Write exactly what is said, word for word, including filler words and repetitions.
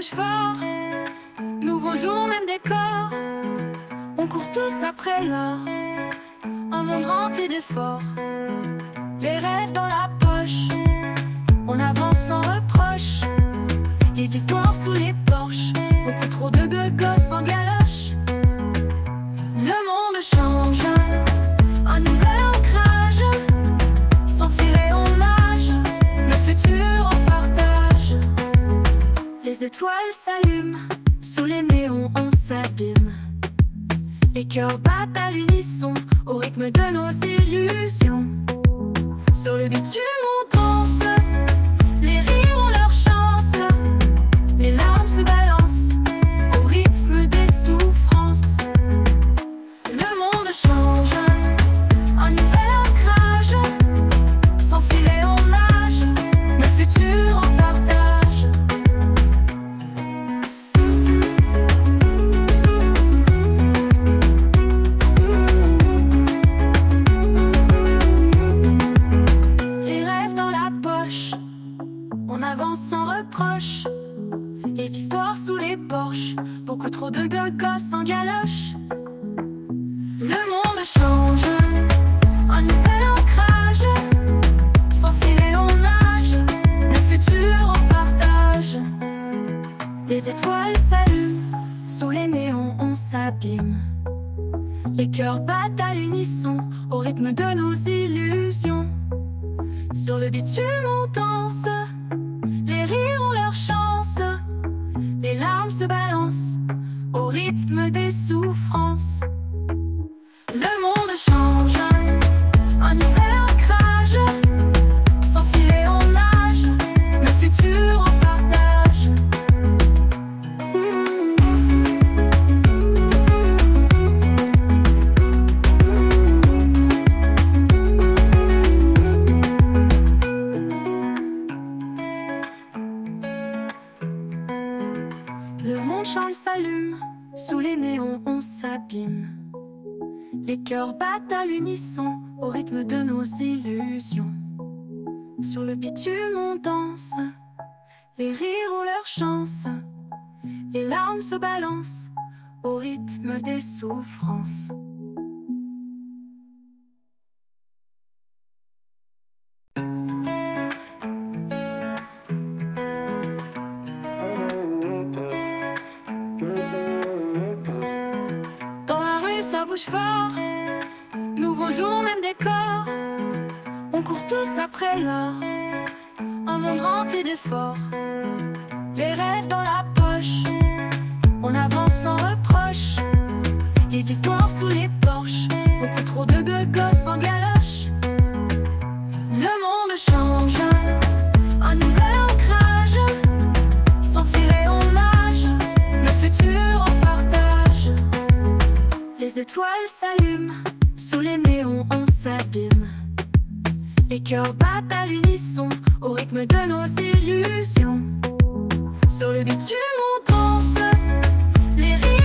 bouge fort. Nouveau jour, même décor. On court tous après l'or. Un monde rempli d'efforts. Les rêves dans la poche. On avance sans reproche. Les histoires sous les porches. Beaucoup trop de deux gosses en galoche. Le monde change. Un nouvel ancrage. Sans filet on nage. Le futur on partage. Les étoiles s'allument. Sous les néons on s'abîme. Les cœurs battent à l'unisson au rythme de nos illusions. Sur le bitume on danse. Les rires ont leur chance. Les larmes se balancent au rythme des souffrances. Le monde change. Un nouvel ancrage. Sans filet on nage. Le futur on partage. Les rêves dans la poche. On avance sans reproche. Les histoires sous les porches. Beaucoup trop de deux gosses en galoche. Le monde change. Un nouvel ancrage. Sans filet on nage. Le futur on partage. Les étoiles s'allument. Sous les néons on s'abîme. Les cœurs battent à l'unisson au rythme de nos illusions. Sur le bitume on danse. Les rires ont leur chance. Les larmes se balancent au rythme des souffrances. Le monde change. Un nouvel ancrage. Sans filet on nage. Le futur on partage. Le monde change s'allume. Sous les néons on s'abîme. Les cœurs battent à l'unisson au rythme de nos illusions. Sur le bitume on danse. Les rires ont leur chance. Les larmes se balancent au rythme des souffrances. Dans la rue ça bouge fort. Nouveau jour, même décor. On court tous après l'or. Un monde rempli d'efforts. Les rêves dans la poche. On avance sans reproche. Les histoires sous les porches. Beaucoup trop de deux gosses en galoche. Le monde change. Un nouvel ancrage. Sans filet on nage. Le futur on partage. Les étoiles s'allument. Sous les néons on s'abîme. Les cœurs battent à l'unisson au rythme de nos illusions. Sur le bitume on danse. Les rires